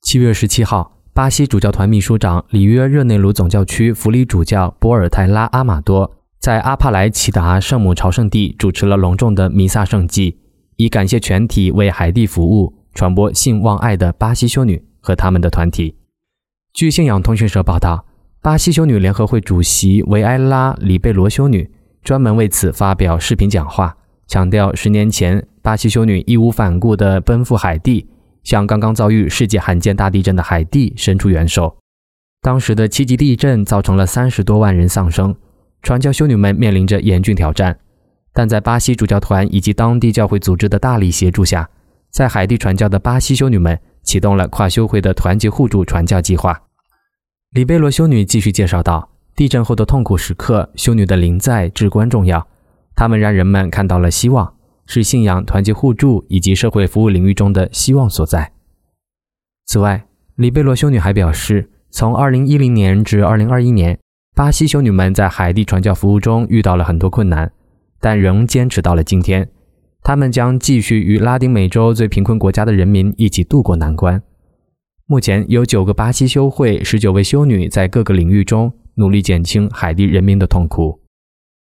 7月17号，巴西主教团秘书长里约热内卢总教区辅理主教博尔泰拉阿马多在阿帕莱奇达圣母朝圣地主持了隆重的弥撒圣祭，以感谢全体为海地服务、传播性望爱的巴西修女和他们的团体。据信仰通讯社报道，巴西修女联合会主席维埃拉·里贝罗修女专门为此发表视频讲话，强调10年前巴西修女义无反顾地奔赴海地，向刚刚遭遇世界罕见大地震的海地伸出援手。当时的7级地震造成了30多万人丧生，传教修女们面临着严峻挑战，但在巴西主教团以及当地教会组织的大力协助下，在海地传教的巴西修女们启动了跨修会的团结互助传教计划。里贝罗修女继续介绍道，地震后的痛苦时刻，修女的临在至关重要，她们让人们看到了希望，是信仰、团结互助以及社会服务领域中的希望所在。此外，里贝罗修女还表示，从2010年至2021年，巴西修女们在海地传教服务中遇到了很多困难，但仍坚持到了今天。她们将继续与拉丁美洲最贫困国家的人民一起度过难关。目前有9个巴西修会、19位修女在各个领域中努力减轻海地人民的痛苦。